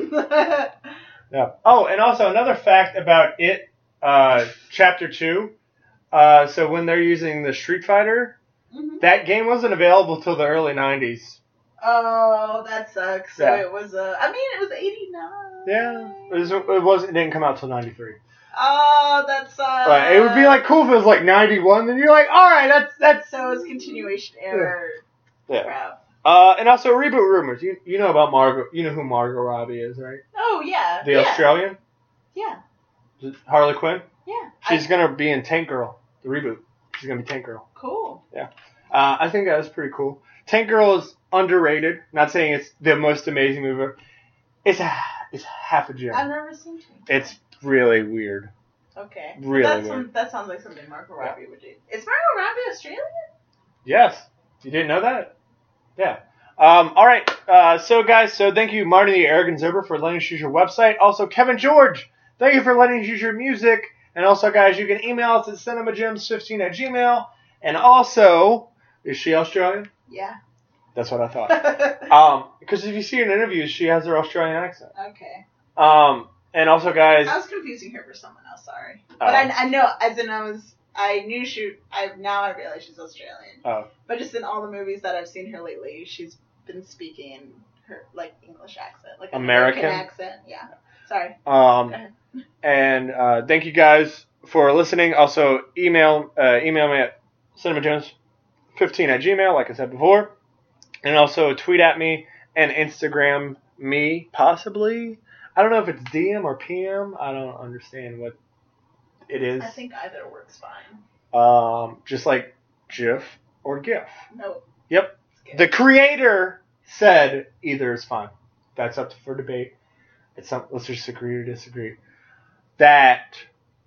S1: Yeah. Oh, and also another fact about it, uh, chapter two. Uh, so when they're using the Street Fighter,
S2: mm-hmm.
S1: that game wasn't available till the early nineties.
S2: Oh, that sucks. So
S1: Yeah.
S2: it was. Uh, I mean, it was eighty-nine.
S1: Yeah. It was. It wasn't. It didn't come out till ninety-three.
S2: Oh, that sucks.
S1: Right. It would be like cool if it was like ninety-one. Then you're like, all right, that's that's.
S2: So it's continuation error.
S1: Yeah.
S2: Crap.
S1: Uh, and also reboot rumors. You you know about Margot. You know who Margot Robbie is, right?
S2: Oh yeah.
S1: The
S2: yeah.
S1: Australian.
S2: Yeah.
S1: Harley Quinn.
S2: Yeah.
S1: She's
S2: I,
S1: gonna be in Tank Girl, the reboot. She's gonna be Tank Girl.
S2: Cool.
S1: Yeah. Uh, I think that was pretty cool. Tank Girl is underrated. Not saying it's the most amazing movie. It's a, it's half a gem.
S2: I've never seen it.
S1: It's really weird.
S2: Okay.
S1: Really
S2: That's
S1: weird.
S2: some, that sounds like something Margot Robbie yeah. would do. Is Margot Robbie Australian?
S1: Yes. You didn't know that? Yeah. Um, all right. Uh, so, guys, so thank you, Martin the Arrogant Zober, for letting us use your website. Also, Kevin George, thank you for letting us use your music. And also, guys, you can email us at cinemagems fifteen at gmail. And also, is she Australian?
S2: Yeah.
S1: That's what I thought. um, because if you see her in interviews, she has her Australian accent.
S2: Okay.
S1: Um, and also, guys,
S2: I was confusing her for someone else. Sorry, but uh, I, I know as in I was I knew she. I now I realize she's Australian.
S1: Oh.
S2: But just in all the movies that I've seen her lately, she's been speaking in her like English accent, like an
S1: American,
S2: American accent. Yeah. Sorry.
S1: Um, and uh, thank you guys for listening. Also, email uh, email me at cinemagems fifteen at gmail, like I said before. And also tweet at me and Instagram me, possibly. I don't know if it's D M or P M. I don't understand what it is.
S2: I think either works fine.
S1: Um, just like GIF or GIF.
S2: Nope.
S1: Yep. The creator said either is fine. That's up for debate. It's some, let's just agree or disagree. That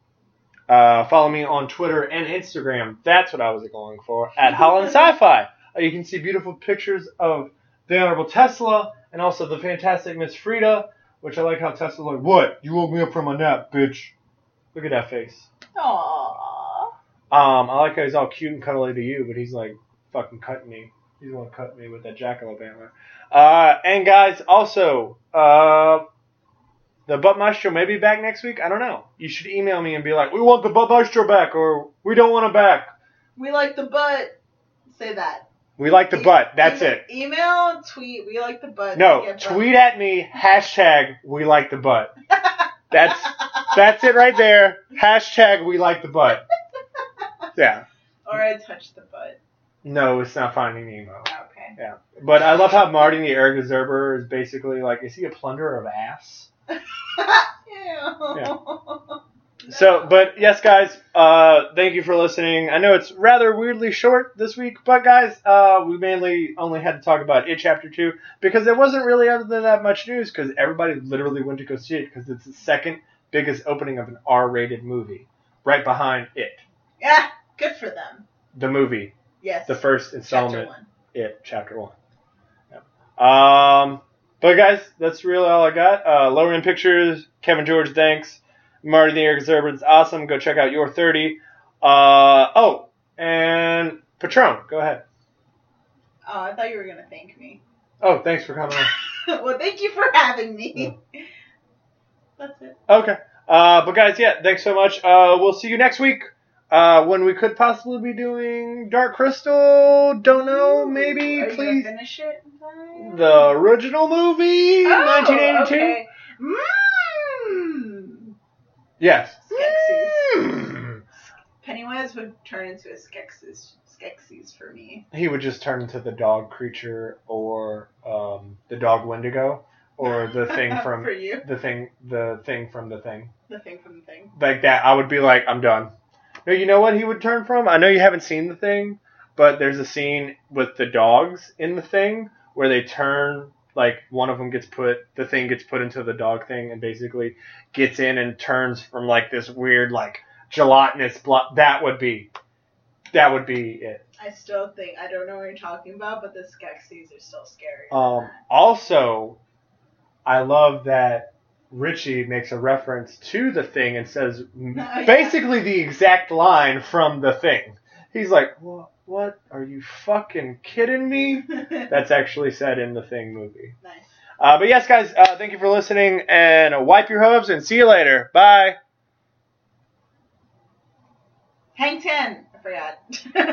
S1: uh, follow me on Twitter and Instagram. That's what I was going for. At Holland Sci-Fi. You can see beautiful pictures of the Honorable Tesla and also the fantastic Miss Frida, which I like how Tesla's like, what? You woke me up from my nap, bitch. Look at that face.
S2: Aww.
S1: Um, I like how he's all cute and cuddly to you, but he's like fucking cutting me. He's the one cut me with that jackalope antler. Uh, and guys, also, uh, the Butt Maestro may be back next week. I don't know. You should email me and be like, we want the Butt Maestro back, or we don't want him back.
S2: We like the butt. Say that.
S1: We like the
S2: E-
S1: butt. That's
S2: email,
S1: it.
S2: Email, tweet, we like the butt.
S1: No, tweet at me, hashtag we like the butt. That's that's it right there. Hashtag we like the butt. Yeah.
S2: Or I touch the butt.
S1: No, it's not finding Nemo.
S2: Okay.
S1: Yeah. But I love how Marty the Air Observer is basically like, is he a plunderer of ass?
S2: Ew.
S1: So, but yes, guys, uh, thank you for listening. I know it's rather weirdly short this week, but guys, uh, we mainly only had to talk about It Chapter two because there wasn't really other than that much news because everybody literally went to go see it because it's the second biggest opening of an R-rated movie, right behind It.
S2: Yeah, good for them.
S1: The movie.
S2: Yes.
S1: The first installment.
S2: Chapter one.
S1: It, Chapter one. Yep. Um, but guys, that's really all I got. Uh, Lower End Pictures, Kevin George, thanks. Marty the Air Observer is awesome. Go check out Your thirty. Uh, oh, and Patron, go ahead.
S2: Oh, I thought you were going to thank me.
S1: Oh, thanks for coming on.
S2: Well, thank you for having me.
S1: Yeah.
S2: That's it.
S1: Okay. Uh, but guys, yeah, thanks so much. Uh, we'll see you next week. Uh, when we could possibly be doing Dark Crystal. Don't know, maybe,
S2: Are you
S1: please.
S2: gonna finish it in time?
S1: The original movie,
S2: Oh,
S1: nineteen eighty-two.
S2: Okay. Mm.
S1: Yes.
S2: Skeksis.
S1: Mm.
S2: Pennywise would turn into a Skeksis, Skeksis for me.
S1: He would just turn into the dog creature, or um, the dog Wendigo, or the thing from
S2: for you.
S1: the thing, the thing from the thing.
S2: The thing from the thing.
S1: Like that, I would be like, I'm done. No, you know what he would turn from? I know you haven't seen the thing, but there's a scene with the dogs in the thing where they turn. Like, one of them gets put, the thing gets put into the dog thing and basically gets in and turns from, like, this weird, like, gelatinous blood. That would be, that would be it.
S2: I still think, I don't know what you're talking about, but the Skeksis are still scary.
S1: Um, also, I love that Richie makes a reference to the thing and says
S2: yeah.
S1: basically the exact line from the thing. He's like, what? What? Are you fucking kidding me? That's actually said in the Thing movie.
S2: Nice.
S1: Uh, but yes, guys, uh, thank you for listening, and uh, wipe your hooves, and see you later. Bye.
S2: Hang ten. I forgot.